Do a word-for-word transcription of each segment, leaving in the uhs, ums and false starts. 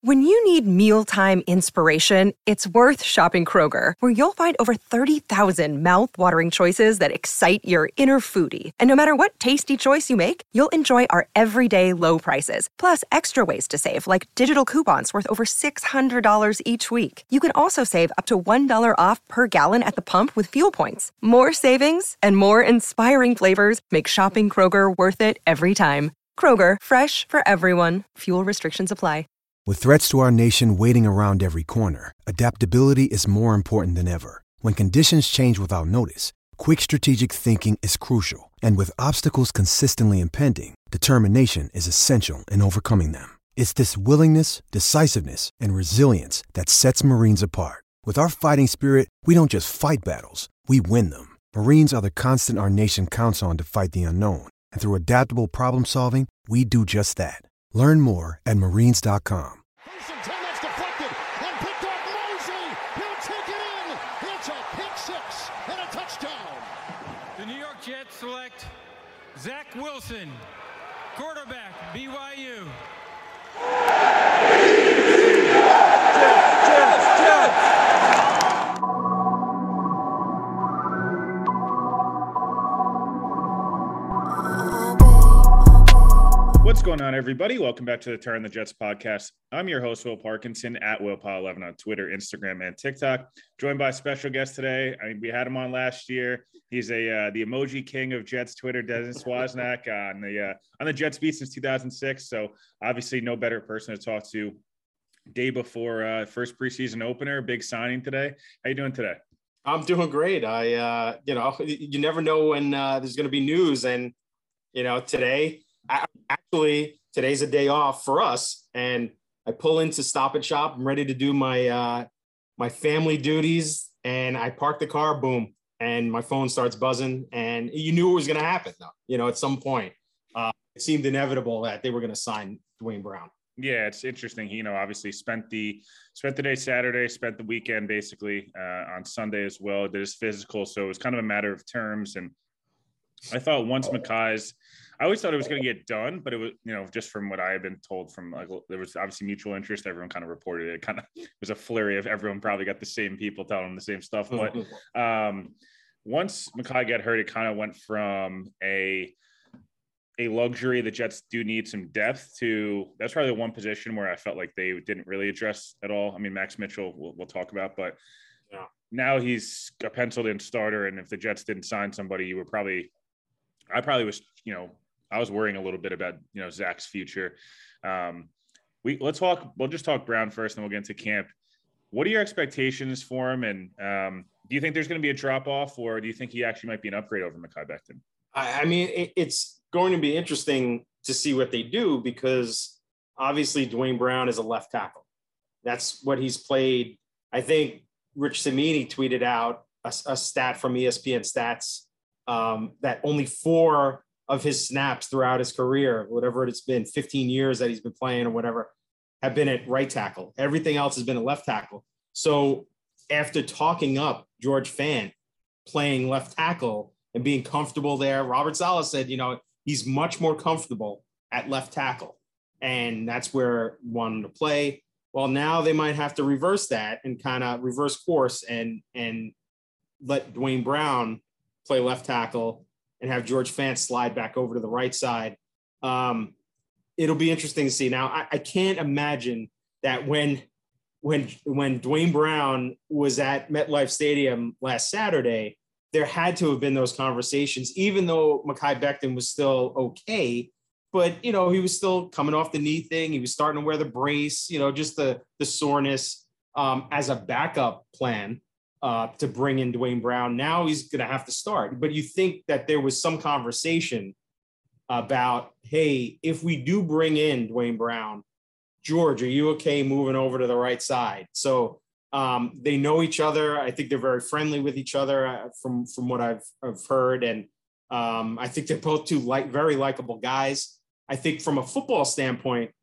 When you need mealtime inspiration, it's worth shopping Kroger, where you'll find over thirty thousand mouth-watering choices that excite your inner foodie. And no matter what tasty choice you make, you'll enjoy our everyday low prices, plus extra ways to save, like digital coupons worth over six hundred dollars each week. You can also save up to one dollar off per gallon at the pump with fuel points. More savings and more inspiring flavors make shopping Kroger worth it every time. Kroger, fresh for everyone. Fuel restrictions apply. With threats to our nation waiting around every corner, adaptability is more important than ever. When conditions change without notice, quick strategic thinking is crucial. And with obstacles consistently impending, determination is essential in overcoming them. It's this willingness, decisiveness, and resilience that sets Marines apart. With our fighting spirit, we don't just fight battles, we win them. Marines are the constant our nation counts on to fight the unknown. And through adaptable problem solving, we do just that. Learn more at marines dot com. That's deflected and picked up Mosley. He'll take it in. It's a pick six and a touchdown. The New York Jets select Zach Wilson, quarterback, B Y U. Jets, Jets, Jets. What's going on, everybody? Welcome back to the Turn the Jets podcast. I'm your host, Will Parkinson, at Will Paul eleven on Twitter, Instagram, and TikTok. Joined by a special guest today. I mean, we had him on last year. He's a uh, the emoji king of Jets Twitter, Dennis Wozniak, on the uh, on the Jets beat since two thousand six. So obviously, no better person to talk to. Day before uh, first preseason opener, big signing today. How you doing today? I'm doing great. I, uh, you know, you never know when uh, there's going to be news, and you know, today. Actually, today's a day off for us, and I pull into Stop and Shop. I'm ready to do my uh, my family duties, and I park the car. Boom, and my phone starts buzzing. And you knew it was going to happen, though. You know, at some point, uh, it seemed inevitable that they were going to sign Duane Brown. Yeah, it's interesting. He, you know, obviously spent the spent the day Saturday, spent the weekend basically uh, on Sunday as well. Did his physical, so it was kind of a matter of terms. And I thought once Mekhi's. I always thought it was going to get done, but it was, you know, just from what I had been told from, like, there was obviously mutual interest. Everyone kind of reported it. It kind of it was a flurry of everyone probably got the same people telling them the same stuff. But um, once Mekhi got hurt, it kind of went from a a luxury. The Jets do need some depth to that's probably the one position where I felt like they didn't really address at all. I mean, Max Mitchell, we'll, we'll talk about, but yeah. Now he's a penciled in starter. And if the Jets didn't sign somebody, you were probably, I probably was, you know, I was worrying a little bit about, you know, Zach's future. Um, we let's talk. We'll just talk Brown first, and we'll get into camp. What are your expectations for him? And um, do you think there's going to be a drop off, or do you think he actually might be an upgrade over Mekhi Becton? I, I mean, it, it's going to be interesting to see what they do, because obviously Duane Brown is a left tackle. That's what he's played. I think Rich Cimini tweeted out a, a stat from E S P N Stats um, that only four of his snaps throughout his career, whatever it's been, fifteen years that he's been playing or whatever, have been at right tackle. Everything else has been at left tackle. So after talking up George Fant playing left tackle and being comfortable there, Robert Saleh said, you know, he's much more comfortable at left tackle. And that's where he wanted him to play. Well, now they might have to reverse that and kind of reverse course and, and let Duane Brown play left tackle and have George Fant slide back over to the right side. Um, it'll be interesting to see. Now, I, I can't imagine that when when when Duane Brown was at MetLife Stadium last Saturday, there had to have been those conversations, even though Mekhi Becton was still okay. But, you know, he was still coming off the knee thing. He was starting to wear the brace, you know, just the, the soreness um, as a backup plan. Uh, to bring in Duane Brown. Now he's going to have to start. But you think that there was some conversation about, hey, if we do bring in Duane Brown, George, are you okay moving over to the right side? So um, they know each other. I think they're very friendly with each other uh, from, from what I've, I've heard. And um, I think they're both two like very likable guys. I think from a football standpoint,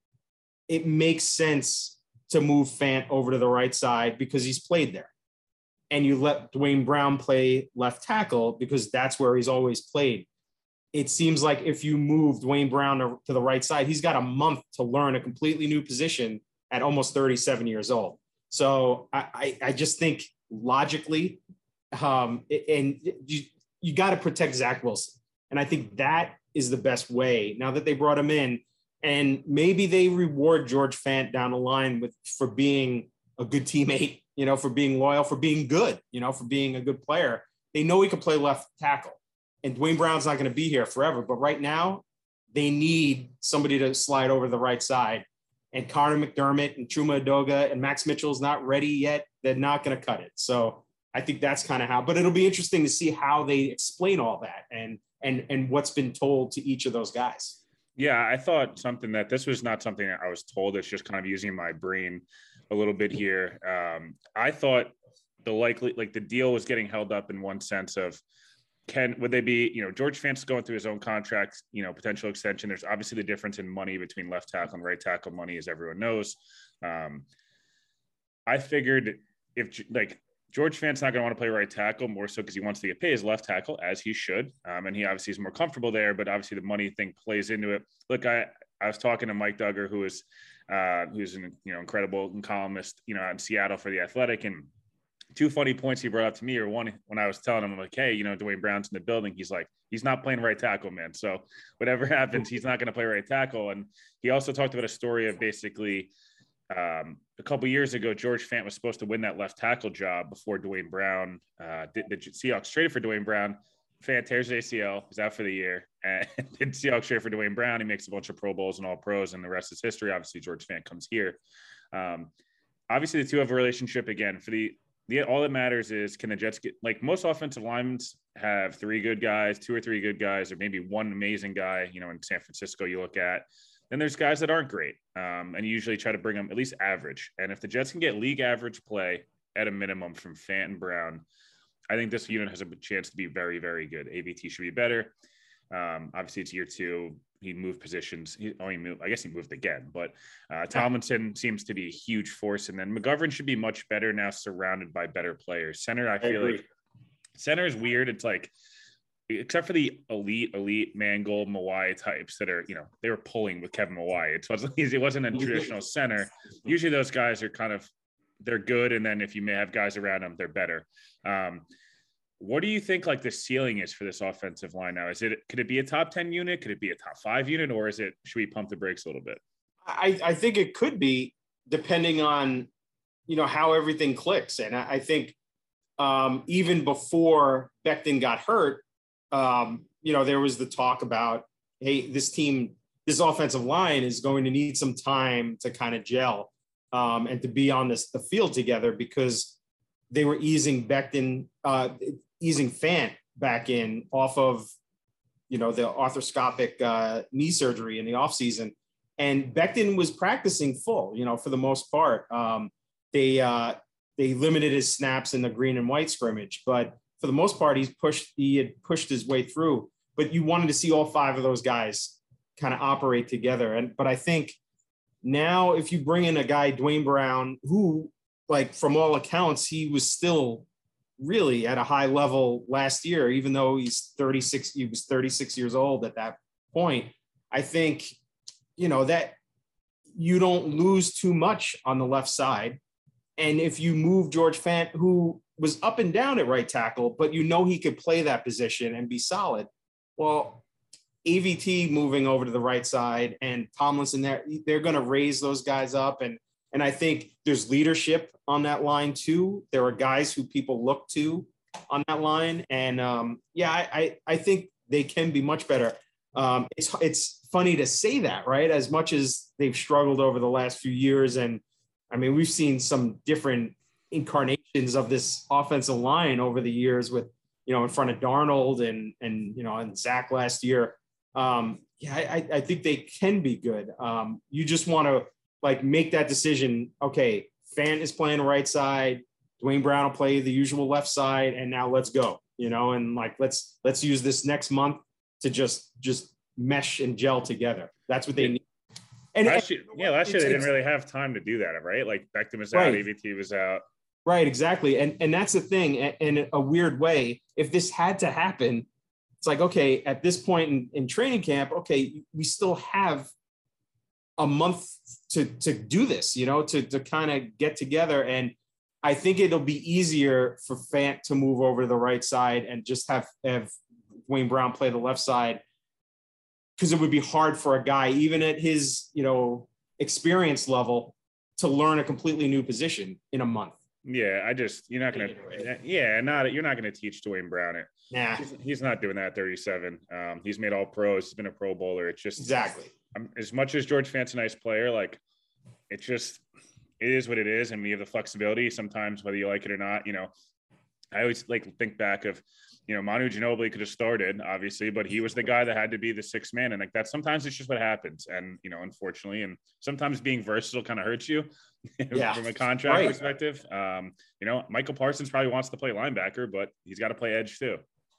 it makes sense to move Fant over to the right side because he's played there. And you let Duane Brown play left tackle because that's where he's always played. It seems like if you move Duane Brown to, to the right side, he's got a month to learn a completely new position at almost thirty-seven years old. So I, I, I just think logically, um, and you, you got to protect Zach Wilson. And I think that is the best way now that they brought him in, and maybe they reward George Fant down the line with, for being a good teammate, you know, for being loyal, for being good, you know, for being a good player. They know he can play left tackle, and Dwayne Brown's not going to be here forever. But right now they need somebody to slide over the right side, and Connor McDermott and Chuma Edoga and Max Mitchell's not ready yet. They're not going to cut it. So I think that's kind of how, but it'll be interesting to see how they explain all that and, and, and what's been told to each of those guys. Yeah. I thought something that this was not something that I was told. It's just kind of using my brain a little bit here. Um, I thought the likely, like the deal was getting held up in one sense of, Can would they be, you know, George Fant's going through his own contract, you know, potential extension. There's obviously the difference in money between left tackle and right tackle money, as everyone knows. Um, I figured if like George Fant's not going to want to play right tackle, more so because he wants to get paid as left tackle, as he should. Um, and he obviously is more comfortable there, but obviously the money thing plays into it. Look, I, I was talking to Mike Duggar, who is, uh, who's an, you know, incredible columnist, you know, out in Seattle for The Athletic, and two funny points he brought up to me, or one when I was telling him, I'm like, hey, you know, Dwayne Brown's in the building. He's like, he's not playing right tackle, man. So whatever happens, he's not going to play right tackle. And he also talked about a story of basically um, a couple years ago, George Fant was supposed to win that left tackle job before Dwayne Brown. Uh, the, the Seahawks traded for Dwayne Brown. Fant tears A C L, he's out for the year. And the Seahawks trade for Dwayne Brown. He makes a bunch of Pro Bowls and all pros, and the rest is history. Obviously, George Fant comes here. Um, obviously, the two have a relationship again. For the The, all that matters is, can the Jets get, like most offensive linemen have three good guys, two or three good guys, or maybe one amazing guy, you know, in San Francisco you look at. Then there's guys that aren't great. Um, and you usually try to bring them at least average. And if the Jets can get league average play at a minimum from Fant and Brown, I think this unit has a chance to be very, very good. A V T should be better. Um, obviously it's year two. He moved positions. He only moved, I guess he moved again, but uh, Tomlinson seems to be a huge force. And then McGovern should be much better now, surrounded by better players. Center, I feel I like center is weird. It's like, except for the elite, elite Mangold, Mawai types that are, you know, they were pulling with Kevin Mawai. It wasn't, it wasn't a traditional center. Usually those guys are kind of, they're good. And then if you may have guys around them, they're better. Um, What do you think like the ceiling is for this offensive line now? Is it, could it be a top ten unit? Could it be a top five unit, or is it, should we pump the brakes a little bit? I, I think it could be, depending on, you know, how everything clicks. And I, I think um, even before Becton got hurt, um, you know, there was the talk about, hey, this team, this offensive line is going to need some time to kind of gel um, and to be on this, the field together, because they were easing Becton, uh, easing Fant back in off of, you know, the arthroscopic uh, knee surgery in the offseason. And Becton was practicing full, you know, for the most part. Um, they uh, they limited his snaps in the green and white scrimmage, but for the most part, he's pushed, he had pushed his way through. But you wanted to see all five of those guys kind of operate together. And but I think now if you bring in a guy, Dwayne Brown, who, like, from all accounts, he was still really at a high level last year, even though he's thirty-six, he was thirty-six years old at that point. I think, you know, that you don't lose too much on the left side. And if you move George Fant, who was up and down at right tackle, but you know he could play that position and be solid, well, A V T moving over to the right side and Tomlinson there, they're going to raise those guys up. And And I think there's leadership on that line too. There are guys who people look to on that line. And um, yeah, I, I, I think they can be much better. Um, it's, it's funny to say that, right? As much as they've struggled over the last few years. And I mean, we've seen some different incarnations of this offensive line over the years with, you know, in front of Darnold and, and, you know, and Zach last year. Um, yeah, I, I think they can be good. Um, you just want to, like, make that decision. Okay, Fant is playing the right side. Dwayne Brown will play the usual left side, and now let's go. You know, and like let's let's use this next month to just just mesh and gel together. That's what they need. And last year, yeah, last year they didn't really have time to do that, right? Like Becton was out, right. A V T was out. Right, exactly. And and that's the thing. In a weird way, if this had to happen, it's like, okay, at this point in, in training camp, okay, we still have a month to, to do this, you know, to, to kind of get together. And I think it'll be easier for Fant to move over to the right side and just have, have Dwayne Brown play the left side, because it would be hard for a guy, even at his, you know, experience level, to learn a completely new position in a month. Yeah, I just, you're not going to, yeah, not, you're not going to teach Dwayne Brown it. Nah. He's, he's not doing that at thirty-seven. Um, he's made all pros. He's been a pro bowler. It's just, exactly. Um, as much as George Fant's a nice player, like, it's just, it is what it is. And we have the flexibility sometimes, whether you like it or not. You know, I always like to think back of, you know, Manu Ginobili could have started, obviously, but he was the guy that had to be the sixth man. And like that, sometimes it's just what happens. And, you know, unfortunately, and sometimes being versatile kind of hurts you yeah. from a contract right. perspective. Um, you know, Michael Parsons probably wants to play linebacker, but he's got to play edge too.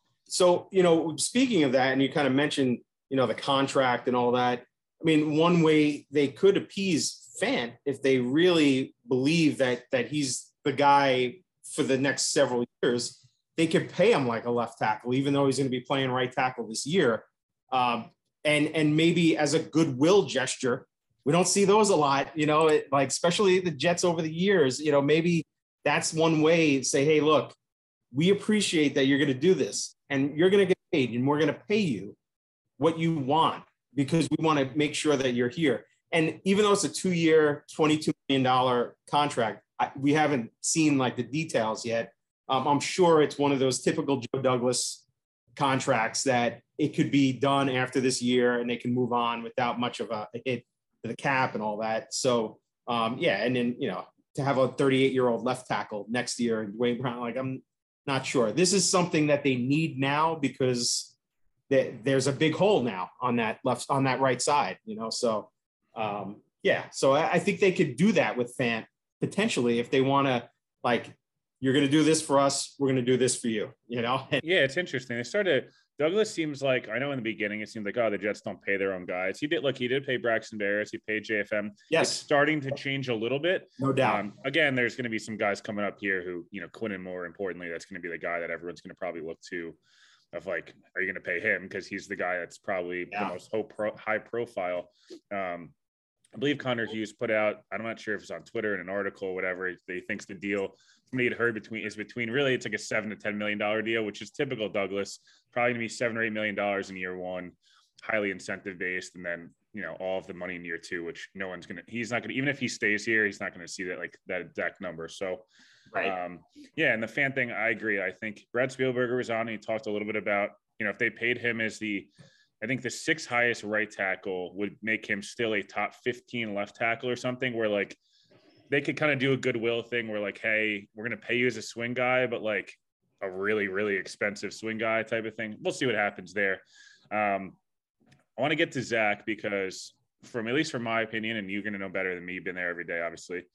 So, you know, speaking of that, and you kind of mentioned, you know, the contract and all that. I mean, one way they could appease Fant, if they really believe that that he's the guy for the next several years, they could pay him like a left tackle, even though he's going to be playing right tackle this year. Um, and, and maybe as a goodwill gesture, we don't see those a lot, you know, it, like, especially the Jets over the years, you know, maybe that's one way to say, hey, look, we appreciate that you're going to do this and you're going to get paid and we're going to pay you what you want because we want to make sure that you're here. And even though it's a two-year, twenty-two million dollars contract, I, we haven't seen like the details yet. Um, I'm sure it's one of those typical Joe Douglas contracts that it could be done after this year and they can move on without much of a hit to the cap and all that. So, um, yeah. And then, you know, to have a thirty-eight-year-old left tackle next year and Dwayne Brown, like, I'm not sure. This is something that they need now because they, there's a big hole now on that left, on that right side, you know? So, um, yeah. So I, I think they could do that with Fant potentially if they want to, like, you're going to do this for us. We're going to do this for you, you know? Yeah, it's interesting. They started, Douglas seems like, I know in the beginning, it seemed like, oh, the Jets don't pay their own guys. He did, look, he did pay Braxton Berrios. He paid J F M. Yes. It's starting to change a little bit. No doubt. Um, again, there's going to be some guys coming up here who, you know, Quinnen, more importantly, that's going to be the guy that everyone's going to probably look to of like, are you going to pay him? Because he's the guy that's probably yeah. the most high profile. Um, I believe Connor Hughes put out, I'm not sure if it's on Twitter in an article or whatever, he thinks the deal somebody had heard between is between really it's like a seven to ten million dollar deal, which is typical Douglas, probably gonna be seven or eight million dollars in year one, highly incentive based, and then you know all of the money in year two, which no one's gonna he's not gonna even if he stays here, he's not gonna see that like that exact number. So right. um yeah, and the Fant thing, I agree. I think Brad Spielberger was on and he talked a little bit about, you know, if they paid him as the I think the sixth highest right tackle would make him still a top fifteen left tackle or something where like they could kind of do a goodwill thing where like, hey, we're going to pay you as a swing guy, but like a really, really expensive swing guy type of thing. We'll see what happens there. Um, I want to get to Zach because from, at least from my opinion, and you're going to know better than me, you've been there every day, obviously.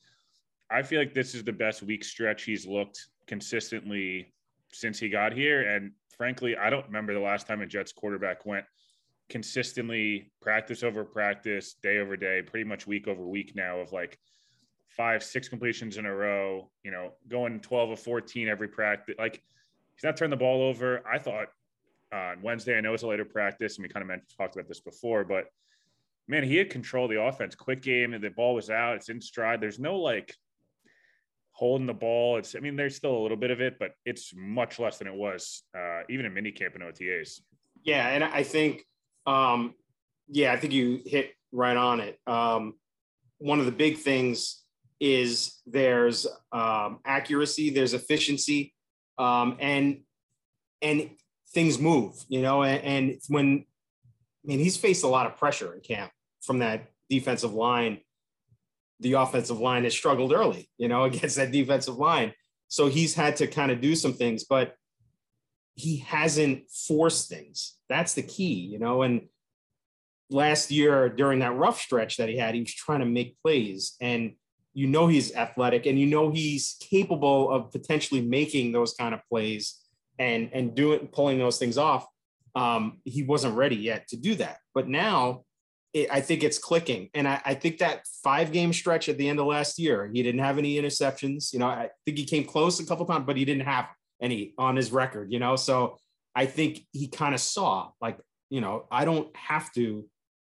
I feel like this is the best week stretch he's looked consistently since he got here. And frankly, I don't remember the last time a Jets quarterback went consistently practice over practice, day over day, pretty much week over week now of like five, six completions in a row, you know, going twelve of fourteen every practice. Like he's not turned the ball over. I thought uh, on Wednesday, I know it's a later practice and we kind of meant talked about this before, but man, he had control of the offense, quick game, and the ball was out. It's in stride. There's no like holding the ball. It's, I mean, there's still a little bit of it, but it's much less than it was uh, even in minicamp and O T As. Yeah. And I think, Um, yeah, I think you hit right on it. Um, one of the big things is there's um, accuracy, there's efficiency, um, and and things move, you know. And, and when, I mean, he's faced a lot of pressure in camp from that defensive line. The offensive line has struggled early, you know, against that defensive line. So he's had to kind of do some things, but he hasn't forced things. That's the key, you know, and last year during that rough stretch that he had, he was trying to make plays, and you know, he's athletic and you know, he's capable of potentially making those kind of plays and, and doing, pulling those things off. Um, he wasn't ready yet to do that, but now it, I think it's clicking. And I, I think that five game stretch at the end of last year, he didn't have any interceptions. You know, I think he came close a couple times, but he didn't have any on his record, you know? So I think he kind of saw like, you know, I don't have to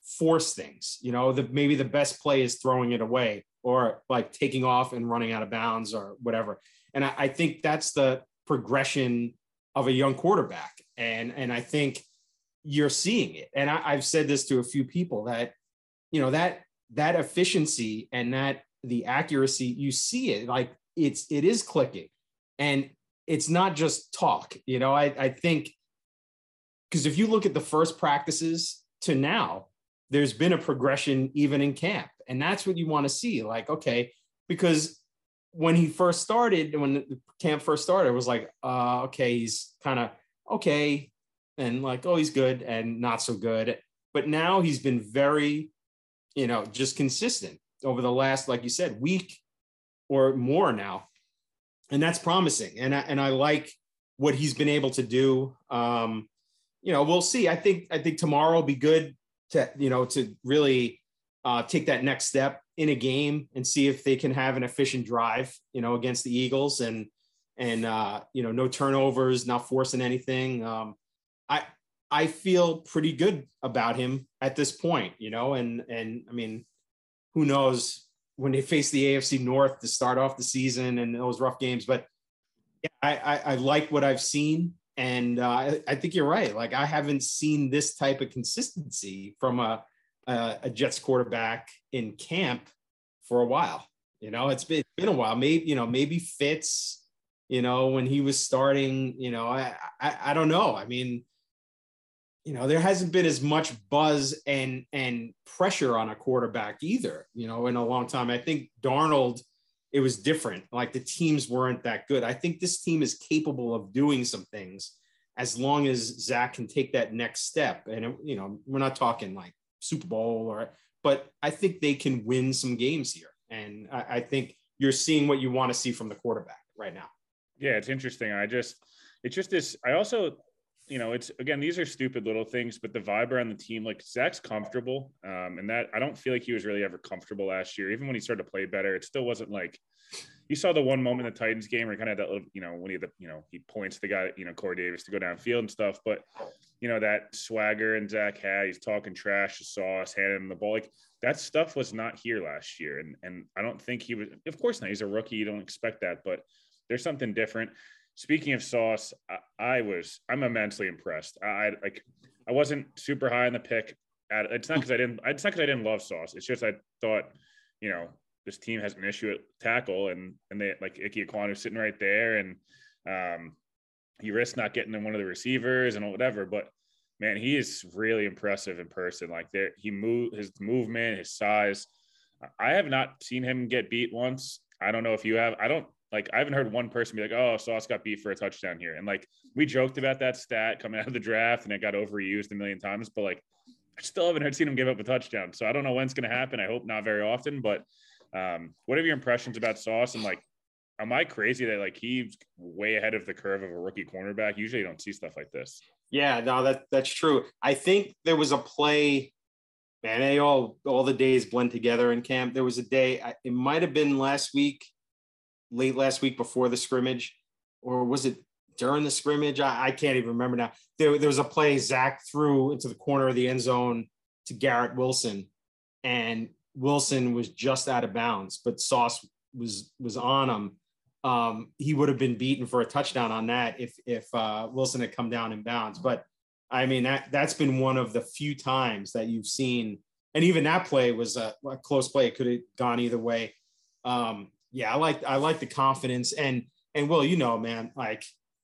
force things. You know, the, maybe the best play is throwing it away or like taking off and running out of bounds or whatever. And I, I think that's the progression of a young quarterback. And, and I think you're seeing it. And I, I've said this to a few people that, you know, that, that efficiency and that the accuracy, you see it, like it's, it is clicking, and it's not just talk. You know, I, I think, because if you look at the first practices to now, there's been a progression even in camp. And that's what you want to see. Like, okay, because when he first started, when the camp first started, it was like, uh, okay, he's kind of okay. And like, oh, he's good and not so good. But now he's been very, you know, just consistent over the last, like you said, week or more now. And that's promising. And I, and I like what he's been able to do. Um, you know, we'll see. I think, I think tomorrow will be good to, you know, to really uh, take that next step in a game and see if they can have an efficient drive, you know, against the Eagles, and, and uh, you know, no turnovers, not forcing anything. Um, I, I feel pretty good about him at this point, you know, and, and I mean, who knows when they face the A F C North to start off the season and those rough games, but yeah, I, I, I like what I've seen. And uh, I, I think you're right. Like, I haven't seen this type of consistency from a, a, a Jets quarterback in camp for a while. You know, it's been, it's been a while. Maybe, you know, maybe Fitz, you know, when he was starting, you know, I, I, I don't know. I mean, you know, there hasn't been as much buzz and, and pressure on a quarterback either, you know, in a long time. I think Darnold, it was different. Like, the teams weren't that good. I think this team is capable of doing some things as long as Zach can take that next step. And, you know, we're not talking like Super Bowl or, but I think they can win some games here. And I, I think you're seeing what you want to see from the quarterback right now. Yeah, it's interesting. I just, it's just this, I also, you know, it's, again, these are stupid little things, but the vibe around the team, like, Zach's comfortable. Um, and that, I don't feel like he was really ever comfortable last year. Even when he started to play better, it still wasn't like, you saw the one moment in the Titans game where he kind of had that little, you know, when he, the, you know, he points the guy, you know, Corey Davis to go downfield and stuff. But, you know, that swagger and Zach had, he's talking trash to Sauce, handing him the ball. Like, that stuff was not here last year. And, and I don't think he was, of course not. He's a rookie. You don't expect that, but there's something different. Speaking of Sauce, I, I was, I'm immensely impressed. I like, I wasn't super high on the pick. At, it's not because I didn't, it's not because I didn't love Sauce. It's just, I thought, you know, this team has an issue at tackle, and, and they, like, Ike Ekwonu sitting right there, and um, he risks not getting in one of the receivers and whatever, but man, he is really impressive in person. Like, there, he moved, his movement, his size. I have not seen him get beat once. I don't know if you have. I don't, like, I haven't heard one person be like, oh, Sauce got beat for a touchdown here. And, like, we joked about that stat coming out of the draft, and it got overused a million times, but, like, I still haven't heard seen him give up a touchdown. So I don't know when it's going to happen. I hope not very often, but um, what are your impressions about Sauce? And, like, am I crazy that, like, he's way ahead of the curve of a rookie cornerback? Usually you don't see stuff like this. Yeah, no, that that's true. I think there was a play, man, they all, all the days blend together in camp. There was a day, it might've been last week, late last week before the scrimmage, or was it during the scrimmage? I, I can't even remember now. There, there was a play Zach threw into the corner of the end zone to Garrett Wilson, and Wilson was just out of bounds, but Sauce was, was on him. Um, he would have been beaten for a touchdown on that if, if uh, Wilson had come down in bounds. But I mean, that, that's been one of the few times that you've seen, and even that play was a, a close play. It could have gone either way. Um, Yeah, I like I like the confidence, and and Will, you know, man, like,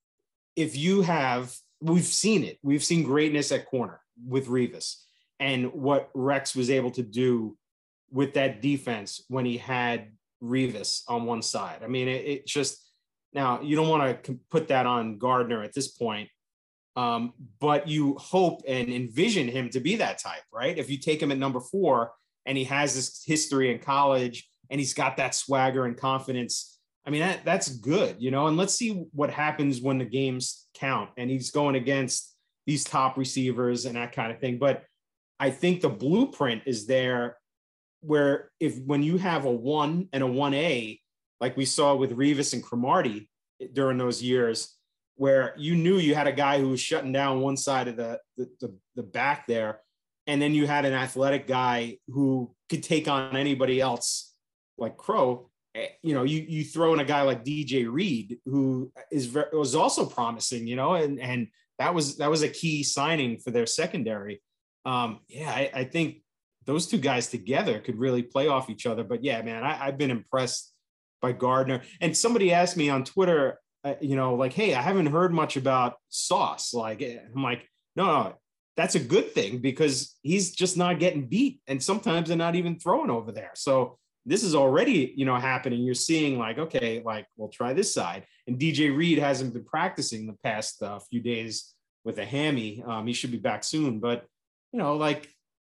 if you have, we've seen it, we've seen greatness at corner with Revis, and what Rex was able to do with that defense when he had Revis on one side. I mean, it, it just, now you don't want to put that on Gardner at this point, um, but you hope and envision him to be that type, right? If you take him at number four and he has this history in college, and he's got that swagger and confidence, I mean, that that's good, you know, and let's see what happens when the games count and he's going against these top receivers and that kind of thing. But I think the blueprint is there where if, when you have a one and a one A, like we saw with Revis and Cromartie during those years, where you knew you had a guy who was shutting down one side of the, the, the, the back there, and then you had an athletic guy who could take on anybody else like Crow. You know, you you throw in a guy like D J Reed, who is very, was also promising, you know, and and that was that was a key signing for their secondary. Um, yeah, I, I think those two guys together could really play off each other. But yeah, man, I, I've been impressed by Gardner. And somebody asked me on Twitter, uh, you know, like, hey, I haven't heard much about Sauce. Like, I'm like, no, no, that's a good thing because he's just not getting beat, and sometimes they're not even throwing over there. So this is already, you know, happening. You're seeing like, okay, like we'll try this side. And D J Reed hasn't been practicing the past uh, few days with a hammy. Um, he should be back soon, but you know, like,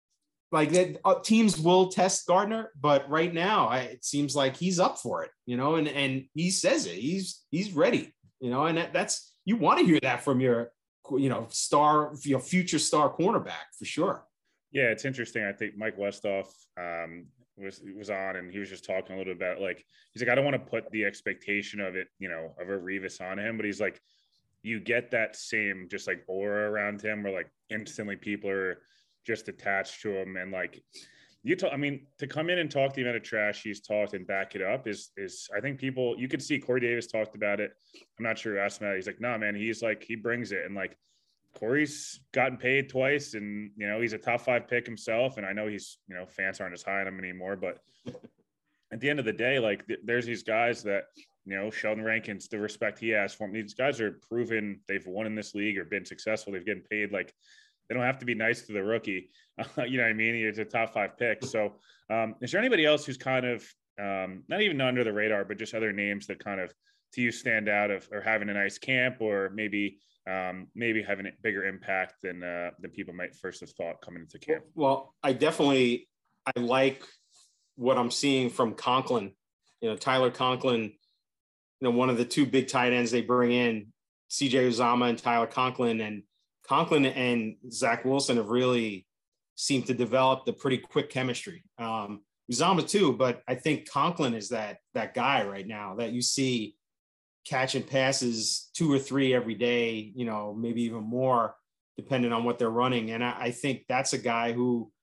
like that uh, teams will test Gardner, but right now I, it seems like he's up for it, you know, and, and he says it, he's, he's ready, you know, and that, that's, you want to hear that from your, you know, star, you know, future star cornerback for sure. Yeah. It's interesting. I think Mike Westhoff, um, was was on, and he was just talking a little bit about, like, he's like, I don't want to put the expectation of it, you know, of a Revis on him, but he's like, you get that same just like aura around him where like instantly people are just attached to him. And like you talk, I mean, to come in and talk the amount of trash he's talked and back it up is, is I think people, you could see Corey Davis talked about it. I'm not sure who asked him about it. He's like, no, man, he's like, he brings it. And like, Corey's gotten paid twice, and, you know, he's a top five pick himself. And I know he's, you know, fans aren't as high on him anymore, but at the end of the day, like th- there's these guys that, you know, Sheldon Rankins, the respect he has for him, these guys are proven they've won in this league or been successful. They've getting paid. Like, they don't have to be nice to the rookie. Uh, you know what I mean? He's a top five pick. So um, is there anybody else who's kind of um, not even under the radar, but just other names that kind of to you stand out of, or having a nice camp, or maybe um, maybe having a bigger impact than uh, than people might first have thought coming into camp? Well, I definitely, I like what I'm seeing from Conklin, you know, Tyler Conklin, you know, one of the two big tight ends they bring in, C J Uzomah and Tyler Conklin, and Conklin and Zach Wilson have really seemed to develop the pretty quick chemistry. Um, Uzomah too, but I think Conklin is that, that guy right now that you see catching passes two or three every day, you know, maybe even more depending on what they're running. And I, I think that's a guy who,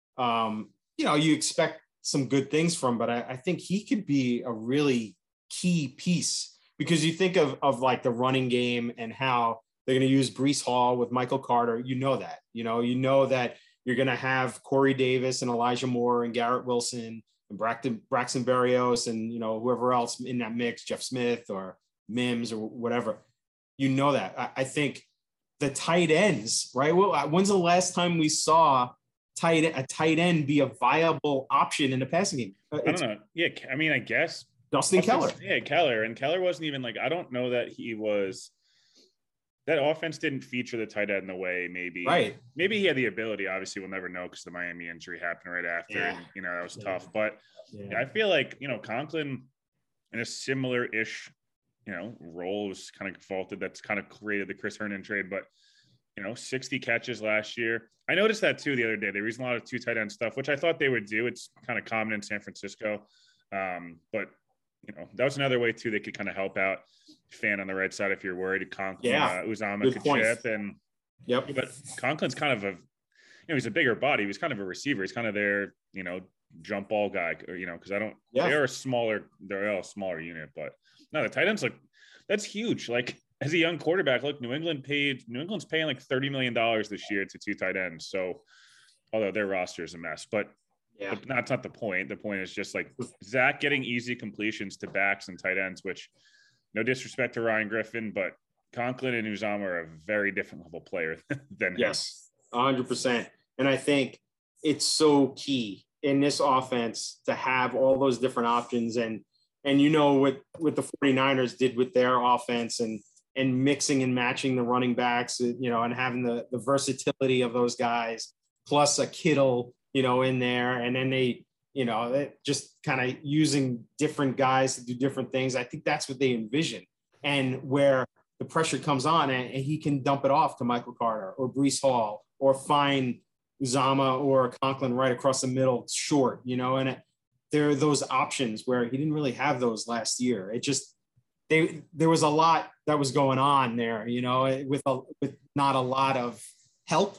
um, you know, you expect some good things from, but I, I think he could be a really key piece, because you think of, of like the running game and how they're going to use Breece Hall with Michael Carter. You know that, you know, you know that you're going to have Corey Davis and Elijah Moore and Garrett Wilson and Braxton, Braxton Berrios and, you know, whoever else in that mix, Jeff Smith or Mims or whatever. You know that. I, I think the tight ends, right? Well, when's the last time we saw tight a tight end be a viable option in the passing game? I don't know. Yeah, I mean, I guess Dustin Keller. Yeah, Keller. And Keller wasn't even like, I don't know that he was – that offense didn't feature the tight end in the way maybe. Right. Maybe he had the ability. Obviously, we'll never know because the Miami injury happened right after. Yeah. And, you know, that was Yeah. tough. But Yeah. I feel like, you know, Conklin in a similar-ish, you know, role was kind of faulted. That's kind of created the Chris Herndon trade. But, you know, sixty catches last year. I noticed that too the other day. They were using a lot of two tight end stuff, which I thought they would do. It's kind of common in San Francisco. Um, but, you know, that was another way too they could kind of help out fan on the right side if you're worried. Conklin, Yeah. uh, Uzomah Good could point. chip. And, Yep. but Conklin's kind of a, you know, he's a bigger body. He's kind of a receiver. He's kind of their, you know, jump ball guy, or, you know, because I don't, Yeah. they are a smaller, they're all a smaller unit, but no, the tight ends, like, that's huge. Like, as a young quarterback, look, New England paid, New England's paying like thirty million dollars this year to two tight ends. So, although their roster is a mess, but Yeah. but that's not the point. The point is just like Zach getting easy completions to backs and tight ends, which, no disrespect to Ryan Griffin, but Conklin and Uzomah are a very different level player than Yes, one hundred percent. And I think it's so key in this offense to have all those different options. And, and you know, what, what the 49ers did with their offense and, and mixing and matching the running backs, you know, and having the, the versatility of those guys, plus a Kittle, you know, in there. And then they, you know, they just kind of using different guys to do different things. I think that's what they envision. And where the pressure comes on and, and he can dump it off to Michael Carter or Breece Hall or find Uzomah or Conklin right across the middle short, you know, and it, there are those options where he didn't really have those last year. It just, they, there was a lot that was going on there, you know, with a, with not a lot of help.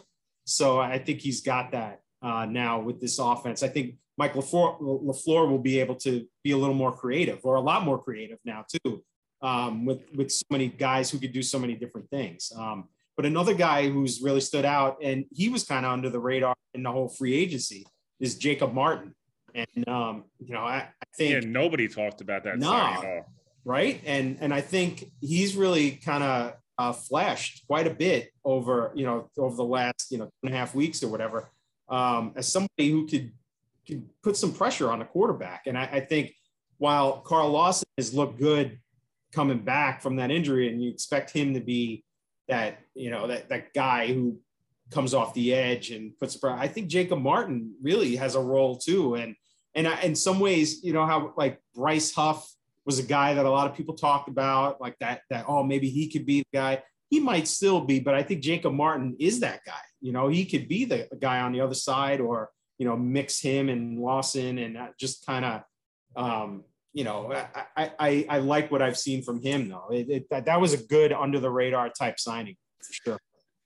So I think he's got that uh, now with this offense. I think Mike LaFleur, LaFleur will be able to be a little more creative, or a lot more creative now too, um, with, with so many guys who could do so many different things. Um, but another guy who's really stood out, and he was kind of under the radar in the whole free agency, is Jacob Martin. And, um, you know, I, I think yeah, nobody talked about that. No, signing at all. Right. And, and I think he's really kind of uh, flashed quite a bit over, you know, over the last, you know, two and a half weeks or whatever, um, as somebody who could, could put some pressure on the quarterback. And I, I think while Carl Lawson has looked good coming back from that injury, and you expect him to be that, you know, that, that guy who comes off the edge and puts, I think Jacob Martin really has a role too. And, and I, in some ways, you know, how like Bryce Huff was a guy that a lot of people talked about, like that, that, oh, maybe he could be the guy. He might still be, but I think Jacob Martin is that guy. You know, he could be the guy on the other side, or, you know, mix him and Lawson, and just kind of, um, you know, I, I, I like what I've seen from him though. It, it, that, that was a good under the radar type signing for sure.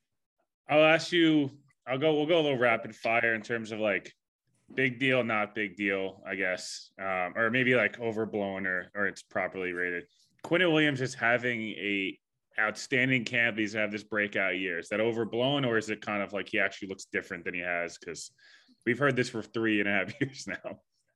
I'll ask you, I'll go, we'll go a little rapid fire in terms of like, big deal, not big deal, I guess, um, or maybe like overblown, or or it's properly rated. Quinnen Williams is having a outstanding camp. He's have this breakout year. Is that overblown, or is it kind of like he actually looks different than he has? Because we've heard this for three and a half years now.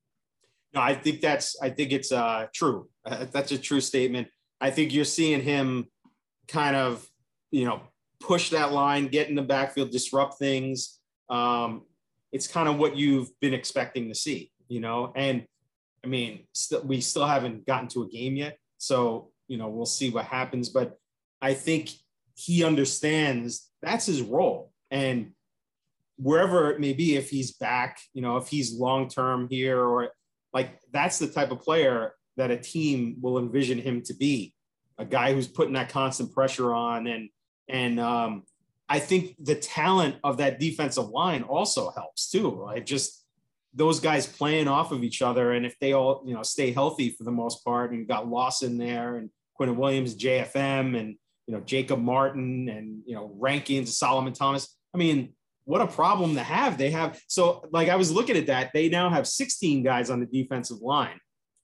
No, I think that's, I think it's uh, true. Uh, that's a true statement. I think you're seeing him kind of, you know, push that line, get in the backfield, disrupt things. Um, it's kind of what you've been expecting to see, you know? And I mean, st- we still haven't gotten to a game yet. So, you know, we'll see what happens, but I think he understands that's his role. And wherever it may be, if he's back, you know, if he's long-term here, or like, that's the type of player that a team will envision him to be, a guy who's putting that constant pressure on. And, and, um, I think the talent of that defensive line also helps too. Like just those guys playing off of each other. And if they all, you know, stay healthy for the most part, and got Lawson there, and Quinnen Williams, J F M, and, you know, Jacob Martin, and, you know, Rankins, Solomon Thomas. I mean, what a problem to have. They have, so like, I was looking at that. They now have sixteen guys on the defensive line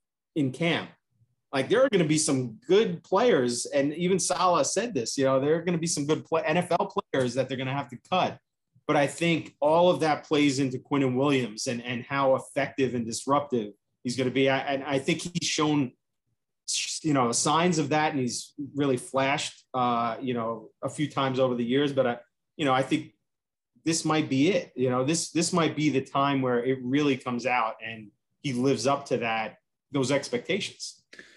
in camp. Like, there are going to be some good players, and even Salah said this, you know, there are going to be some good play, N F L players that they're going to have to cut. But I think all of that plays into Quinnen Williams, and, and how effective and disruptive he's going to be. I, and I think he's shown, you know, signs of that, and he's really flashed, uh, you know, a few times over the years. But, I, you know, I think this might be it. You know, this this might be the time where it really comes out, and he lives up to that, those expectations.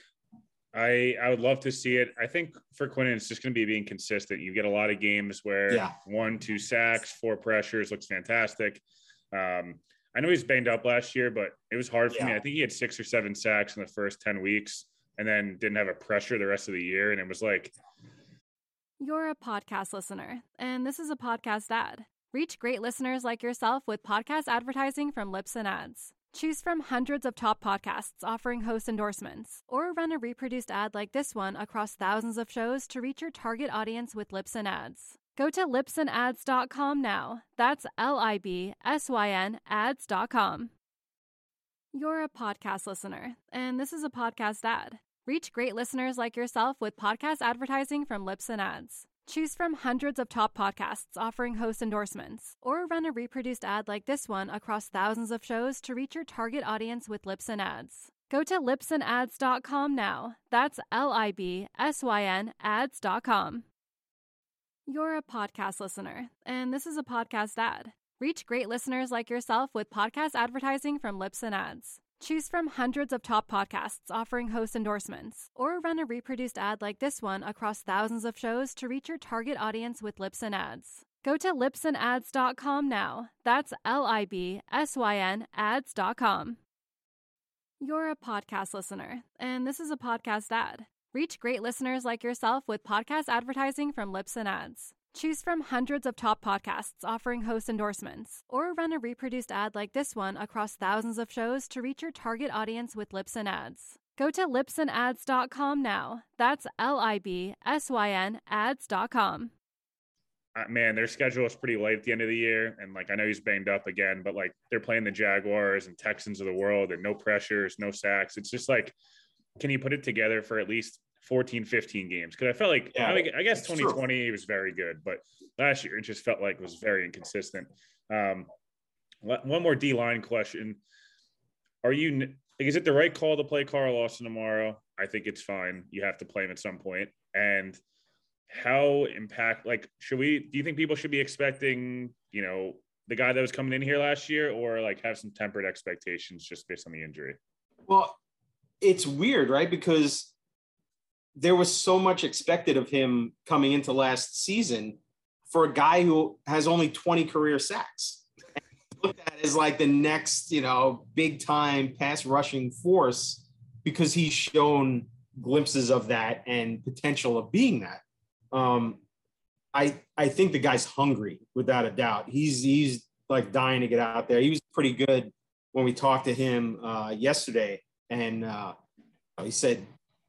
I, I would love to see it. I think for Quinnen, it's just going to be being consistent. You get a lot of games where yeah. one, two sacks, four pressures, looks fantastic. Um, I know he's banged up last year, but it was hard for yeah. me. I think he had six or seven sacks in the first ten weeks, and then didn't have a pressure the rest of the year. And it was like. You're a podcast listener, and this is a podcast ad. Reach great listeners like yourself with podcast advertising from Libsyn Ads. Choose from hundreds of top podcasts offering host endorsements, or run a reproduced ad like this one across thousands of shows to reach your target audience with Libsyn Ads. Go to libsyn ads dot com now. That's L I B S Y N ads dot com. You're a podcast listener, and this is a podcast ad. Reach great listeners like yourself with podcast advertising from Libsyn Ads. Choose from hundreds of top podcasts offering host endorsements, or run a reproduced ad like this one across thousands of shows to reach your target audience with Libsyn Ads. Go to libsyn ads dot com now. That's L I B S Y N ads dot com. You're a podcast listener, and this is a podcast ad. Reach great listeners like yourself with podcast advertising from Libsyn Ads. Choose from hundreds of top podcasts offering host endorsements, or run a reproduced ad like this one across thousands of shows to reach your target audience with Libsyn Ads. Go to libsyn ads dot com now. That's L I B S Y N ads dot com. You're a podcast listener, and this is a podcast ad. Reach great listeners like yourself with podcast advertising from Libsyn Ads. Choose from hundreds of top podcasts offering host endorsements, or run a reproduced ad like this one across thousands of shows to reach your target audience with Libsyn Ads. Go to libsyn ads dot com now. That's L I B S Y N ads dot com. uh, man, their schedule is pretty light at the end of the year. And like, I know he's banged up again, but like they're playing the Jaguars and Texans of the world and no pressures, no sacks. It's just like, can you put it together for at least fourteen, fifteen games? Because I felt like, yeah, I, mean, I guess twenty twenty was very good, but last year it just felt like it was very inconsistent. Um, one more D-line question. Are you, like, is it the right call to play Carl Lawson tomorrow? I think it's fine. You have to play him at some point. And how impact, like, should we, do you think people should be expecting, you know, the guy that was coming in here last year, or like have some tempered expectations just based on the injury? Well, it's weird, right? Because there was so much expected of him coming into last season for a guy who has only twenty career sacks. And looked at as like the next, you know, big time pass rushing force, because he's shown glimpses of that and potential of being that. Um, I I think the guy's hungry without a doubt. He's he's like dying to get out there. He was pretty good when we talked to him uh, yesterday, and uh, he said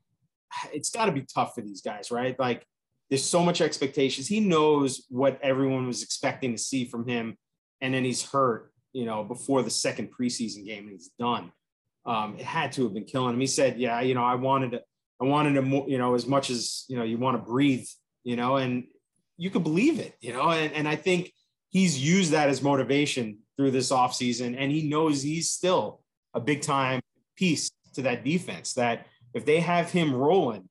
it's got to be tough for these guys, right? Like, there's so much expectations. He knows what everyone was expecting to see from him, and then he's hurt, you know, before the second preseason game, and he's done. Um, it had to have been killing him. He said, "Yeah, you know, I wanted to, I wanted to, you know, as much as, you know, you want to breathe, you know," and you could believe it, you know, and, and I think he's used that as motivation through this offseason, and he knows he's still a big time piece to that defense, that if they have him rolling,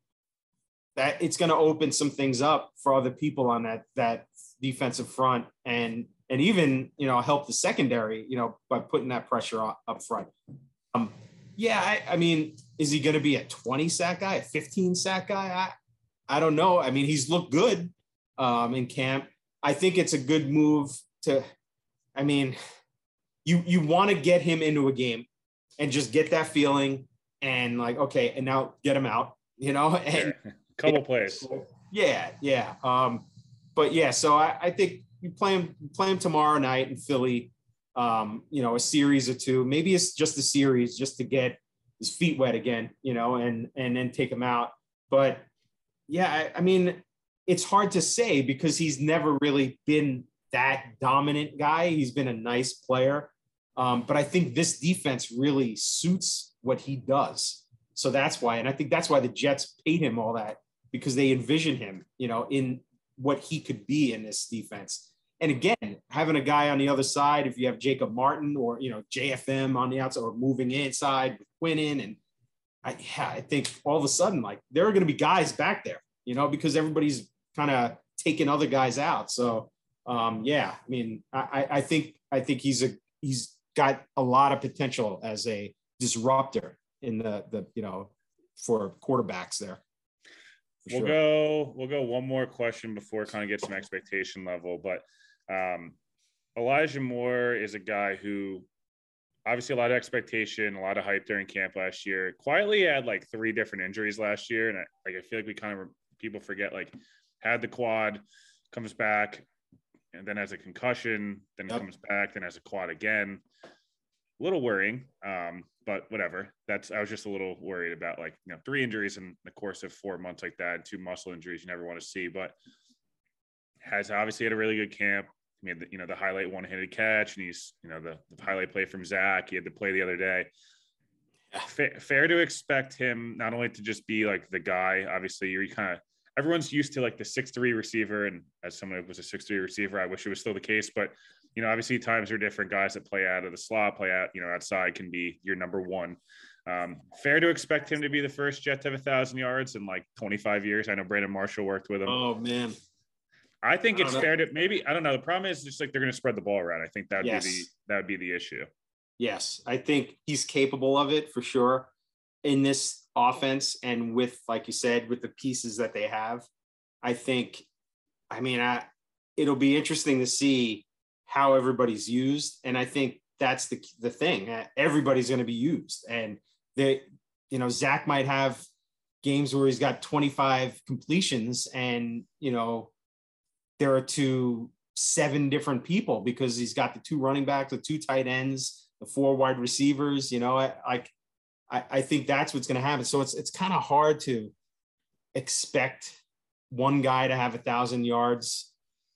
that it's going to open some things up for other people on that, that defensive front, and, and even, you know, help the secondary, you know, by putting that pressure up, up front. Um, yeah, I, I mean, is he going to be a twenty sack guy, a fifteen sack guy? I, I don't know. I mean, he's looked good um, in camp. I think it's a good move to, I mean, you, you want to get him into a game and just get that feeling and like, okay, and now get him out, you know, and yeah. Couple plays. Yeah. Yeah. Um, but yeah, so I, I think you play him, play him tomorrow night in Philly, um, you know, a series or two, maybe it's just a series just to get his feet wet again, you know, and, and then take him out. But yeah, I, I mean, it's hard to say because he's never really been that dominant guy. He's been a nice player. Um, but I think this defense really suits what he does. So that's why, and I think that's why the Jets paid him all that, because they envision him, you know, in what he could be in this defense. And again, having a guy on the other side, if you have Jacob Martin or, you know, J F M on the outside or moving inside with Quinnen, and I, yeah, I think all of a sudden, like, there are going to be guys back there, you know, because everybody's kind of taking other guys out. So um, yeah, I mean, I, I think, I think he's a, he's got a lot of potential as a disruptor in the, the, you know, for quarterbacks there. We'll sure. go, we'll go one more question before kind of get some expectation level, but um, Elijah Moore is a guy who obviously a lot of expectation, a lot of hype during camp last year. Quietly had like three different injuries last year. And I, like, I feel like we kind of, people forget, like, had the quad, comes back, and then has a concussion, then yep. comes back, then has a quad again. A little worrying, um, but whatever. That's, I was just a little worried about, like, you know, three injuries in the course of four months like that, and two muscle injuries you never want to see, but has obviously had a really good camp. He made the, you know, the highlight one-handed catch, and he's, you know, the, the highlight play from Zach. He had the play the other day. Fair, fair to expect him not only to just be like the guy, obviously you're kind of, everyone's used to like the six three receiver. And as someone who was a six three receiver, I wish it was still the case, but you know, obviously times are different. Guys that play out of the slot, play out, you know, outside can be your number one. Um, fair to expect him to be the first Jet to have a thousand yards in like twenty-five years. I know Brandon Marshall worked with him. Oh man. I think I it's know. fair to maybe, I don't know. The problem is just like, they're going to spread the ball around. I think that would yes. be the, that would be the issue. Yes. I think he's capable of it for sure in this offense. And with, like you said, with the pieces that they have, I think, I mean, I, it'll be interesting to see how everybody's used. And I think that's the the thing. Everybody's going to be used. And they, you know, Zach might have games where he's got twenty-five completions and, you know, there are two, seven different people because he's got the two running backs, the two tight ends, the four wide receivers, you know, I, I, I think that's what's going to happen. So it's, it's kind of hard to expect one guy to have a thousand yards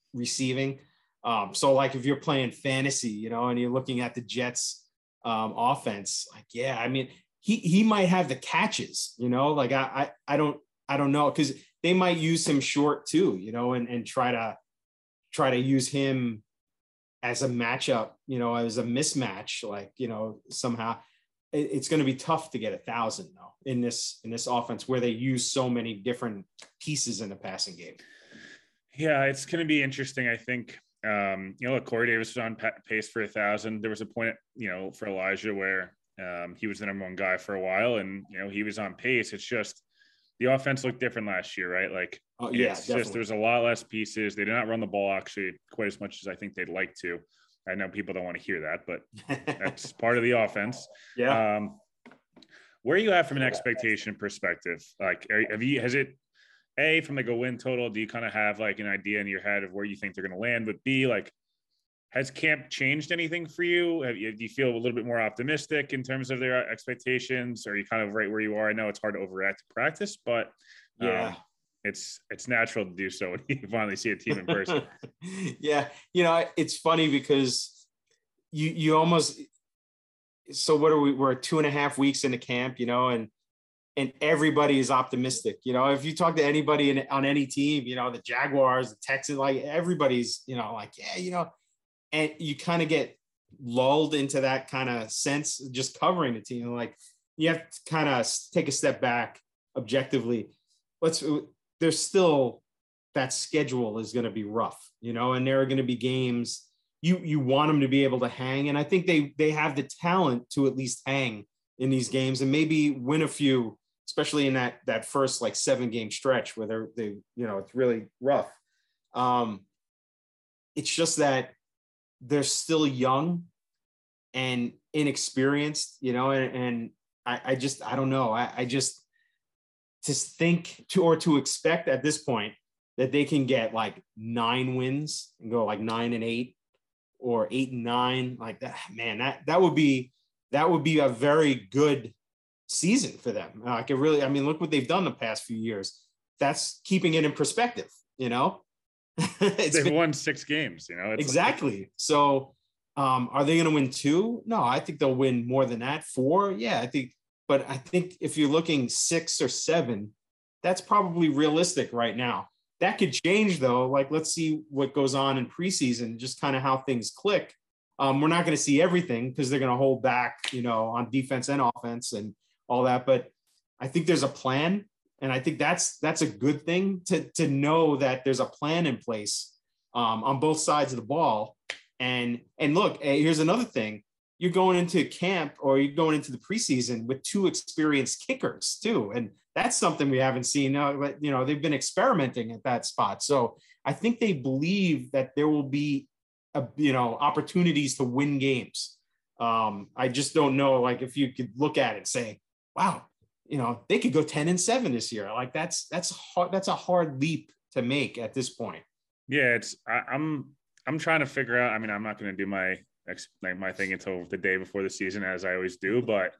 receiving. Um, so like if you're playing fantasy, you know, and you're looking at the Jets um, offense, like, yeah, I mean, he, he might have the catches, you know, like I, I, I don't, I don't know. Cause they might use him short too, you know, and, and try to, try to use him as a matchup, you know, as a mismatch, like, you know, somehow it, it's going to be tough to get a thousand though in this, in this offense where they use so many different pieces in the passing game. Yeah, it's going to be interesting. I think, um, you know, look, Corey Davis was on pace for a thousand. There was a point, you know, for Elijah where um, he was the number one guy for a while and, you know, he was on pace. It's just the offense looked different last year, right? Like, oh, yeah, it's definitely. just, there's a lot less pieces. They did not run the ball actually quite as much as I think they'd like to. I know people don't want to hear that, but that's part of the offense. Yeah. Um, where are you at from an expectation perspective? Like, are, have you, has it, A, from like a win total, do you kind of have like an idea in your head of where you think they're going to land? But B, like, has camp changed anything for you? Have you? Do you feel a little bit more optimistic in terms of their expectations? Or are you kind of right where you are? I know it's hard to overreact to practice, but yeah, um, it's it's natural to do so when you finally see a team in person. Yeah, you know, it's funny because you you almost so what are we? We're two and a half weeks into camp, you know, and and everybody is optimistic. You know, if you talk to anybody in, on any team, you know, the Jaguars, the Texans, like everybody's, you know, like, yeah, you know, and you kind of get lulled into that kind of sense, just covering the team. Like you have to kind of take a step back objectively. Let's, there's still that schedule is going to be rough, you know, and there are going to be games you, you want them to be able to hang. And I think they, they have the talent to at least hang in these games and maybe win a few, especially in that, that first like seven game stretch where they're, they, you know, it's really rough. Um, it's just that they're still young and inexperienced, you know, and, and I, I just, I don't know. I, I just, to think to, or to expect at this point that they can get like nine wins and go like nine and eight or eight and nine, like that, man, that, that would be, that would be a very good season for them. Uh, I could really, I mean, look what they've done the past few years. That's keeping it in perspective, you know? They've been, won six games, you know? It's exactly. Like, so um, are they going to win two? No, I think they'll win more than that. Four. Yeah, I think, but I think if you're looking six or seven, that's probably realistic right now. That could change though. Like, let's see what goes on in preseason, just kind of how things click. Um, we're not going to see everything because they're going to hold back, you know, on defense and offense and all that. But I think there's a plan. And I think that's, that's a good thing to, to know that there's a plan in place um, on both sides of the ball. And, and look, hey, here's another thing. You're going into camp or you're going into the preseason with two experienced kickers too. And that's something we haven't seen. Uh, but, you know, they've been experimenting at that spot. So I think they believe that there will be, a, you know, opportunities to win games. Um, I just don't know, like if you could look at it and say, wow, you know, they could go ten and seven this year. Like that's, that's hard. That's a hard leap to make at this point. Yeah. It's, I, I'm, I'm trying to figure out, I mean, I'm not going to do my, like my thing until the day before the season, as I always do, but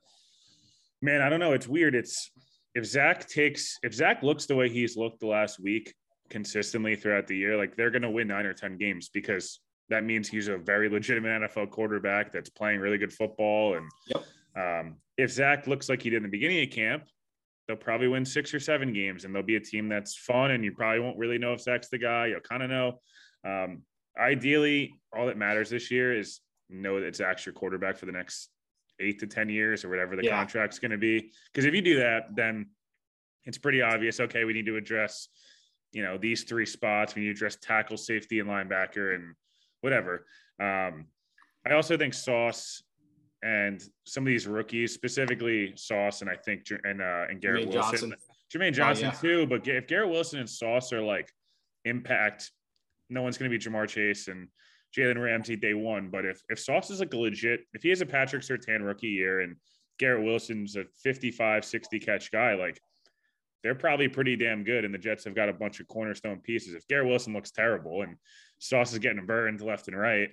man, I don't know. It's weird. It's, if Zach takes, if Zach looks the way he's looked the last week consistently throughout the year, like they're going to win nine or ten games because that means he's a very legitimate N F L quarterback that's playing really good football. And yep. um, if Zach looks like he did in the beginning of camp, they'll probably win six or seven games and they'll be a team that's fun. And you probably won't really know if Zach's the guy. You'll kind of know. Um, ideally, all that matters this year is know that Zach's your quarterback for the next eight to ten years or whatever the yeah. contract's going to be. Because if you do that, then it's pretty obvious. Okay, we need to address, you know, these three spots. We need to address tackle, safety, and linebacker, and whatever. Um, I also think Sauce and some of these rookies, specifically Sauce and I think and uh, and Garrett Jermaine Wilson, Johnson. Jermaine Johnson oh, yeah. too. But if Garrett Wilson and Sauce are like impact, no one's going to be Jamar Chase and Jalen Ramsey day one. But if if Sauce is like a legit, if he has a Patrick Surtain rookie year and Garrett Wilson's a fifty-five, sixty catch guy, like they're probably pretty damn good. And the Jets have got a bunch of cornerstone pieces. If Garrett Wilson looks terrible and Sauce is getting burned left and right,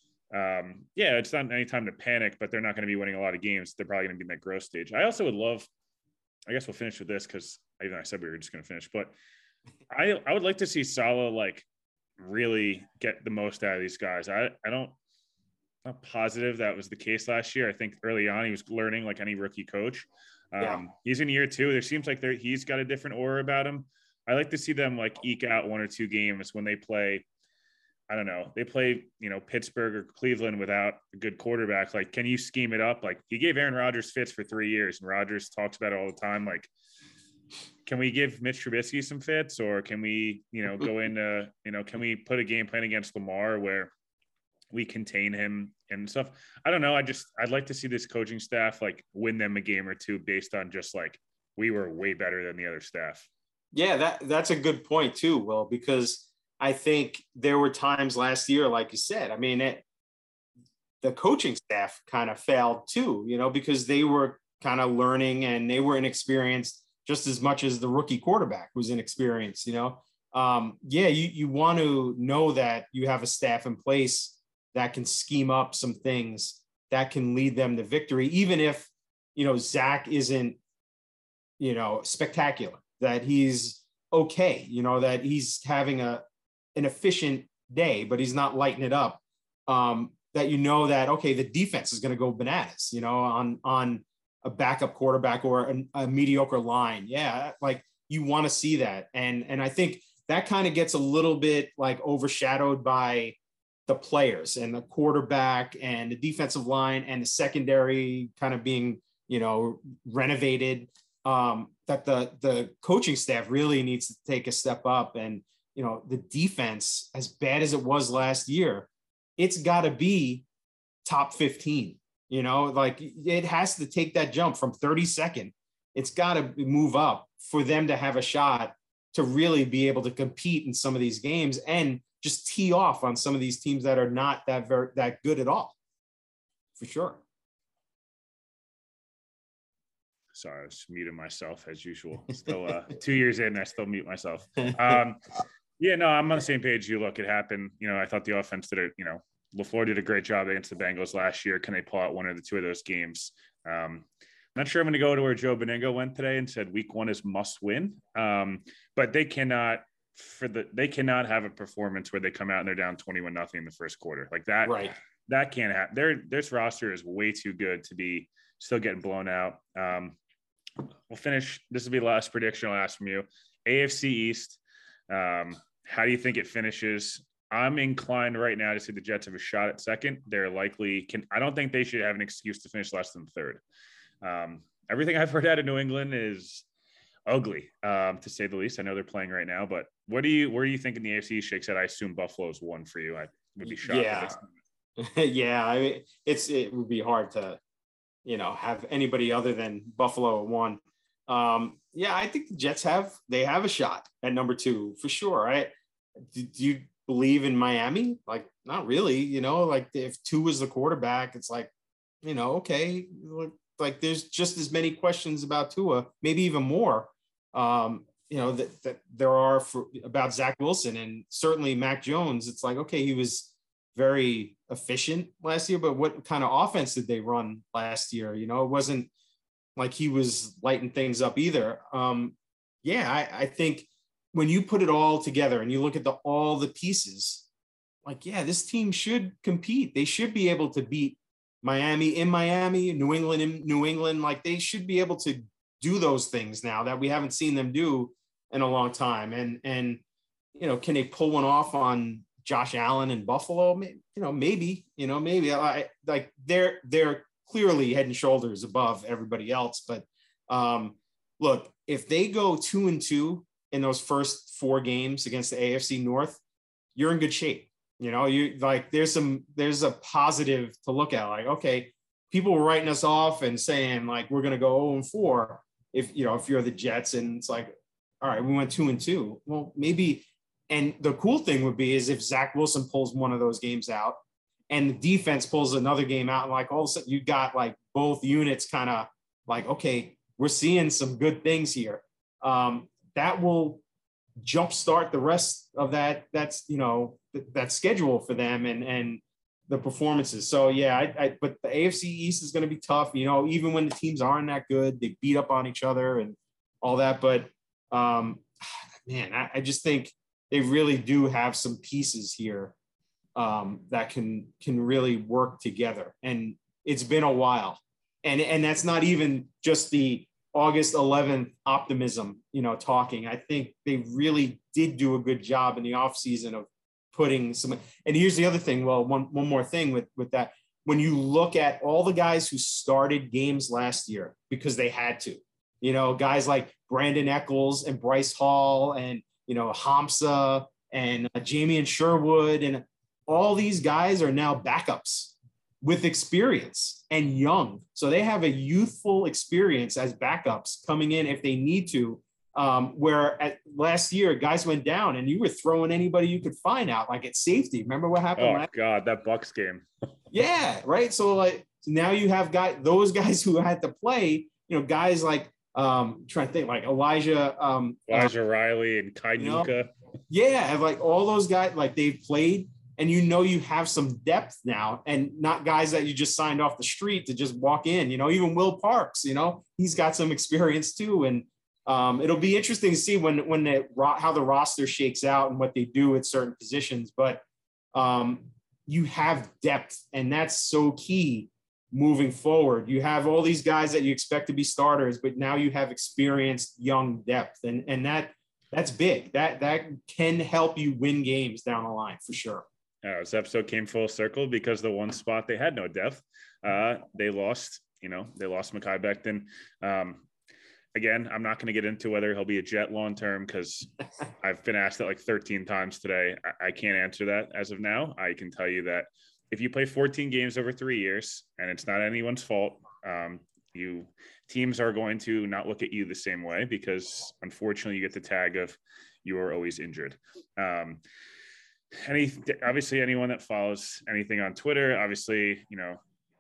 um, yeah, it's not any time to panic, but they're not going to be winning a lot of games. They're probably going to be in that growth stage. I also would love, I guess we'll finish with this because even I said we were just going to finish, but I I would like to see Saleh like really get the most out of these guys. I, I don't, I'm not positive that was the case last year. I think early on he was learning like any rookie coach. Um, yeah. He's in year two. There seems like there he's got a different aura about him. I like to see them like eke out one or two games when they play. I don't know. They play, you know, Pittsburgh or Cleveland without a good quarterback. Like, can you scheme it up? Like, he gave Aaron Rodgers fits for three years, and Rodgers talks about it all the time. Like, can we give Mitch Trubisky some fits, or can we, you know, go into, you know, can we put a game plan against Lamar where we contain him and stuff? I don't know. I just, I'd like to see this coaching staff like win them a game or two based on just like, we were way better than the other staff. Yeah, that that's a good point too, Will, because I think there were times last year, like you said, I mean, it, the coaching staff kind of failed too, you know, because they were kind of learning and they were inexperienced just as much as the rookie quarterback was inexperienced, you know. Um, yeah, you, you want to know that you have a staff in place that can scheme up some things that can lead them to victory, even if, you know, Zach isn't, you know, spectacular, that he's okay, you know, that he's having a, an efficient day, but he's not lighting it up. Um, that, you know, that, okay, the defense is going to go bananas, you know, on, on a backup quarterback or a, a mediocre line. Yeah. Like, you want to see that. And, and I think that kind of gets a little bit like overshadowed by the players and the quarterback and the defensive line and the secondary kind of being, you know, renovated. Um, that the, the coaching staff really needs to take a step up. And, you know, the defense, as bad as it was last year, it's got to be top fifteen, you know, like it has to take that jump from thirty-second. It's got to move up for them to have a shot to really be able to compete in some of these games and just tee off on some of these teams that are not that very, that good at all, for sure. Sorry, I was muting myself as usual. Still uh, two years in, I still mute myself. Um, yeah, no, I'm on the same page. You look, it happened. You know, I thought the offense did it. You know, LaFleur did a great job against the Bengals last year. Can they pull out one or the two of those games? Um, I'm not sure I'm going to go to where Joe Beningo went today and said week one is must win. Um, but they cannot for the they cannot have a performance where they come out and they're down twenty-one nothing in the first quarter. Like that, right. That can't happen. Their this roster is way too good to be still getting blown out. Um, we'll finish. This will be the last prediction I'll ask from you. A F C East. Um, how do you think it finishes? I'm inclined right now to see the Jets have a shot at second. They're likely can. I don't think they should have an excuse to finish less than third. Um, everything I've heard out of New England is ugly, um, to say the least. I know they're playing right now, but what do you? Where do you think in the A F C shakes out? I assume Buffalo's one for you. I would be shocked. Yeah, yeah. I mean, it's it would be hard to, you know, have anybody other than Buffalo at one. Um, yeah, I think the Jets have they have a shot at number two for sure. Right? Do, do you believe in Miami? Like, not really. You know, like if two is the quarterback, it's like, you know, okay, like there's just as many questions about Tua, maybe even more. Um, you know, that, that there are for, about Zach Wilson and certainly Mac Jones. It's like, okay, he was very efficient last year, but what kind of offense did they run last year? You know, it wasn't like he was lighting things up either. Um, yeah, I, I think when you put it all together and you look at the all the pieces, like, yeah, this team should compete. They should be able to beat Miami in Miami, New England in New England. Like, they should be able to do those things now that we haven't seen them do in a long time. And, and, you know, can they pull one off on Josh Allen in Buffalo? Maybe, you know, maybe, you know, maybe I like they're, they're clearly head and shoulders above everybody else. But um, look, if they go two and two in those first four games against the A F C North, you're in good shape. You know, you like, there's some, there's a positive to look at. Like, okay, people were writing us off and saying like, we're going to go oh and four. If, you know, if you're the Jets, and it's like, all right, we went two and two. Well, maybe. And the cool thing would be is if Zach Wilson pulls one of those games out and the defense pulls another game out, and like all of a sudden you got like both units kind of like, okay, we're seeing some good things here. Um, that will jumpstart the rest of that. That's, you know, th- that schedule for them and, and the performances. So yeah, I, I but the A F C East is going to be tough, you know, even when the teams aren't that good, they beat up on each other and all that. But um, man, I, I just think they really do have some pieces here um, that can can really work together. And it's been a while. And, and that's not even just the August eleventh optimism, you know, talking. I think they really did do a good job in the offseason of putting some. And here's the other thing. Well, one, one more thing with, with that. When you look at all the guys who started games last year because they had to, you know, guys like Brandon Eccles and Bryce Hall and, you know, Hamza and uh, Jamie Sherwood, and all these guys are now backups with experience and young. So they have a youthful experience as backups coming in if they need to. Um, where at last year, guys went down and you were throwing anybody you could find out, like at safety. Remember what happened? Oh last God, that Bucks game. Yeah, right. So like now you have guys, those guys who had to play, you know, guys like um trying to think like Elijah, um Elijah uh, Riley and Kai you know, Nuka. Yeah, have like all those guys, like they've played, and you know you have some depth now, and not guys that you just signed off the street to just walk in. You know, even Will Parks, you know, he's got some experience too, and um, it'll be interesting to see when when the how the roster shakes out and what they do at certain positions. But um, you have depth, and that's so key moving forward. You have all these guys that you expect to be starters, but now you have experienced young depth, and and that that's big. That that can help you win games down the line for sure. Uh, this episode came full circle because the one spot they had no depth. Uh, they lost, you know, they lost Mekhi Becton. Um, again, I'm not going to get into whether he'll be a Jet long term because I've been asked that like thirteen times today. I, I can't answer that as of now. I can tell you that if you play fourteen games over three years and it's not anyone's fault, um, you teams are going to not look at you the same way because unfortunately you get the tag of you are always injured. Um, any obviously anyone that follows anything on Twitter, obviously, you know,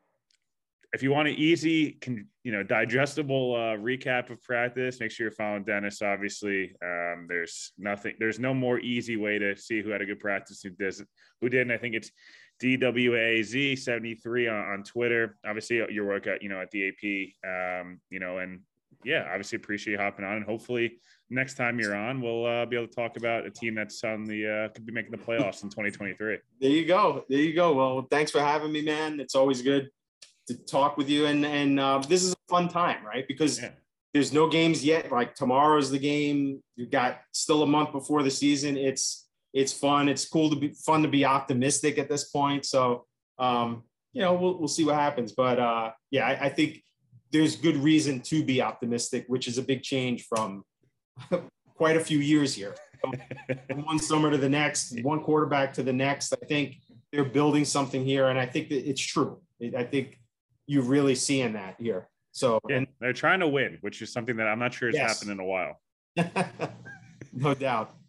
if you want an easy, can, you know, digestible uh, recap of practice, make sure you're following Dennis. Obviously, um, there's nothing, there's no more easy way to see who had a good practice, who doesn't, who didn't. I think it's D W A Z seventy-three on, on Twitter. Obviously, your work at, you know, at the A P, um, you know, and yeah, obviously appreciate you hopping on, and hopefully next time you're on, we'll uh, be able to talk about a team that's on the uh, could be making the playoffs in twenty twenty-three. There you go. There you go. Well, thanks for having me, man. It's always good to talk with you. And, and uh, this is a fun time, right? Because yeah. There's no games yet. Like tomorrow's the game. You've got still a month before the season. It's, it's fun. It's cool to be fun to be optimistic at this point. So, um, you know, we'll, we'll see what happens, but uh, yeah, I, I think there's good reason to be optimistic, which is a big change from quite a few years here. So from one summer to the next, one quarterback to the next. I think they're building something here, and I think that it's true. I think you're really seeing that here. So yeah, and they're trying to win, which is something that I'm not sure has yes. happened in a while. No doubt.